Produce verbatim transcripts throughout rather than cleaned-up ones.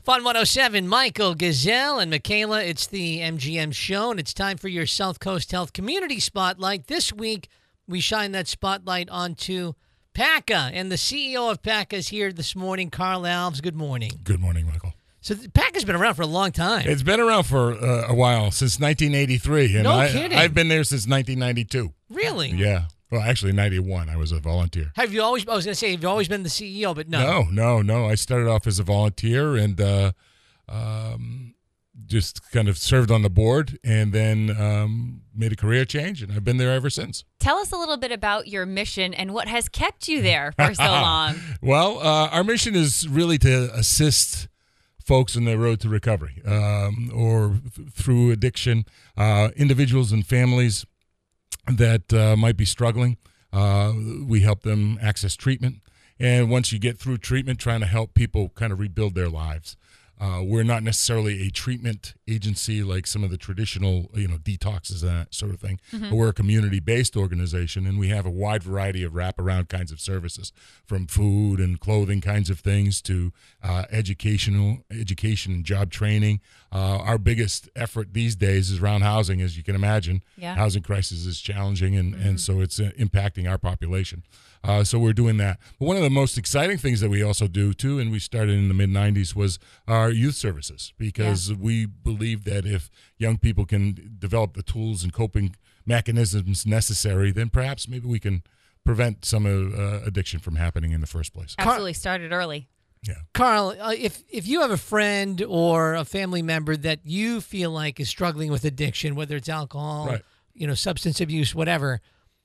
Fun one oh seven, Michael Gazelle and Michaela. It's the M G M show, and it's time for your South Coast Health Community Spotlight. This week, we shine that spotlight onto P A C A, and the C E O of P A C A is here this morning, Carl Alves. Good morning. Good morning, Michael. So P A C A's been around for a long time. It's been around for uh, a while, since nineteen eighty-three. And no I, kidding. I've been there since nineteen ninety-two. Really? Yeah. Well, actually, ninety-one. I was a volunteer. Have you always, I was going to say, have you always been the C E O, but no. No, no, no. I started off as a volunteer and uh, um, just kind of served on the board and then um, made a career change, and I've been there ever since. Tell us a little bit about your mission and what has kept you there for so long. Well, uh, our mission is really to assist folks on their road to recovery um, or th- through addiction, uh, individuals and families that uh, might be struggling. Uh, we help them access treatment. And once you get through treatment, trying to help people kind of rebuild their lives. Uh, we're not necessarily a treatment agency like some of the traditional, you know, detoxes and that sort of thing. Mm-hmm. But we're a community-based organization, and we have a wide variety of wraparound kinds of services, from food and clothing kinds of things to uh, educational education and job training. Uh, our biggest effort these days is around housing, as you can imagine. Yeah. Housing crisis is challenging, and, mm-hmm. and so it's uh, impacting our population. Uh, so we're doing that. But one of the most exciting things that we also do, too, and we started in the mid nineties, was our youth services, because yeah. we believe that if young people can develop the tools and coping mechanisms necessary, then perhaps maybe we can prevent some uh, addiction from happening in the first place. Absolutely. Started early. Yeah. Carl, uh, if if you have a friend or a family member that you feel like is struggling with addiction, whether it's alcohol, right. you know, substance abuse, whatever,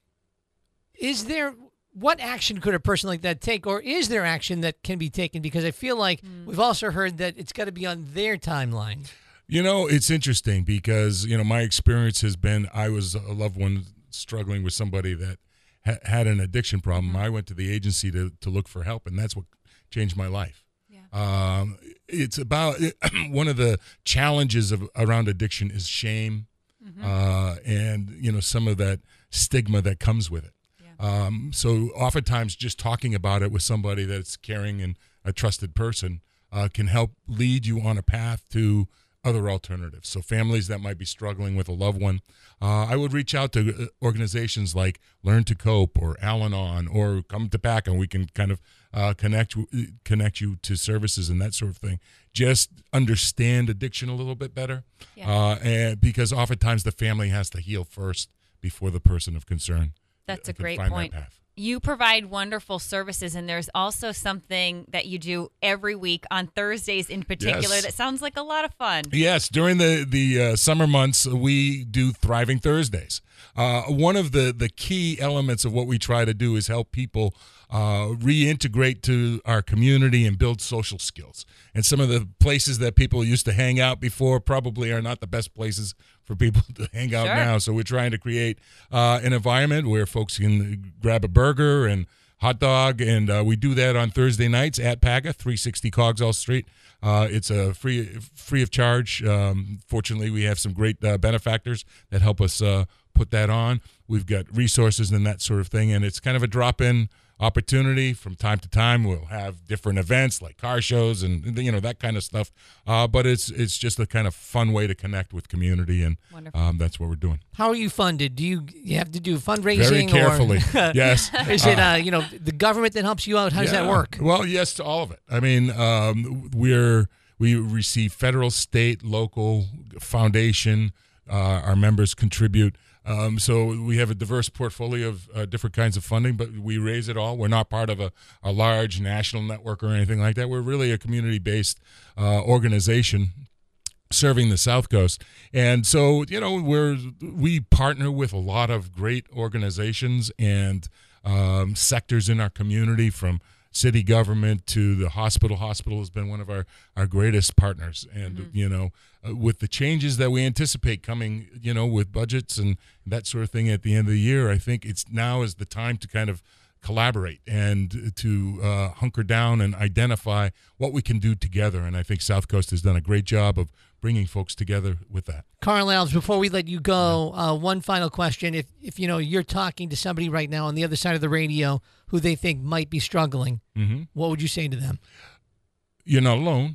is there... what action could a person like that take, or is there action that can be taken? Because I feel like mm. we've also heard that it's got to be on their timeline. You know, it's interesting because, you know, my experience has been I was a loved one struggling with somebody that ha- had an addiction problem. Mm-hmm. I went to the agency to, to look for help, and that's what changed my life. Yeah. Um, it's about it, one of the challenges of around addiction is shame mm-hmm. uh, and, you know, some of that stigma that comes with it. Um, so oftentimes just talking about it with somebody that's caring and a trusted person uh, can help lead you on a path to other alternatives. So families that might be struggling with a loved one, uh, I would reach out to organizations like Learn to Cope or Al-Anon or Come to P A C A, and we can kind of uh, connect, connect you to services and that sort of thing. Just understand addiction a little bit better, yeah. uh, and because oftentimes the family has to heal first before the person of concern. That's a great point. You provide wonderful services, and there's also something that you do every week on Thursdays in particular yes. that sounds like a lot of fun. Yes, during the, the uh, summer months, we do Thriving Thursdays. Uh, one of the, the key elements of what we try to do is help people uh, reintegrate to our community and build social skills. And some of the places that people used to hang out before probably are not the best places for people to hang out sure. now. So we're trying to create uh, an environment where folks can grab a burger and hot dog, and uh, we do that on Thursday nights at P A C A, three sixty Coggeshall Street. Uh, it's a free free of charge. Um, fortunately, we have some great uh, benefactors that help us uh, put that on. We've got resources and that sort of thing, and it's kind of a drop-in opportunity. From time to time we'll have different events like car shows and, you know, that kind of stuff, uh, but it's it's just a kind of fun way to connect with community, and um, that's what we're doing. How are you funded? Do you you have to do fundraising? Very carefully. Or yes. Is it uh, you know, the government that helps you out? How does yeah. that work? Well, yes to all of it. I mean, um, we're we receive federal, state, local, foundation. Uh, our members contribute. Um, so we have a diverse portfolio of uh, different kinds of funding, but we raise it all. We're not part of a, a large national network or anything like that. We're really a community-based uh, organization serving the South Coast. And so, you know, we're we partner with a lot of great organizations and um, sectors in our community, from city government to the hospital. Hospital has been one of our, our greatest partners. And, mm-hmm. you know, uh, with the changes that we anticipate coming, you know, with budgets and that sort of thing at the end of the year, I think it's now is the time to kind of collaborate and to uh, hunker down and identify what we can do together. And I think South Coast has done a great job of bringing folks together with that. Carl Alves, before we let you go, uh, one final question. If, if you know, you're talking to somebody right now on the other side of the radio who they think might be struggling, mm-hmm. what would you say to them? You're not alone.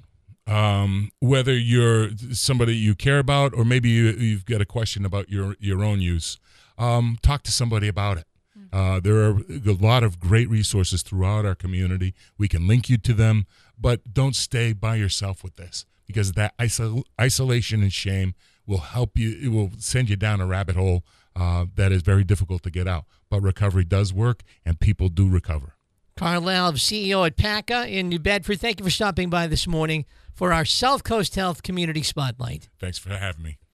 Um, whether you're somebody you care about, or maybe you, you've got a question about your your own use, um, talk to somebody about it. Uh, there are a lot of great resources throughout our community. We can link you to them, but don't stay by yourself with this, because that isol- isolation and shame will help you. It will send you down a rabbit hole uh, that is very difficult to get out. But recovery does work, and people do recover. Carl Alves, C E O at PACA in New Bedford. Thank you for stopping by this morning for our South Coast Health Community Spotlight. Thanks for having me.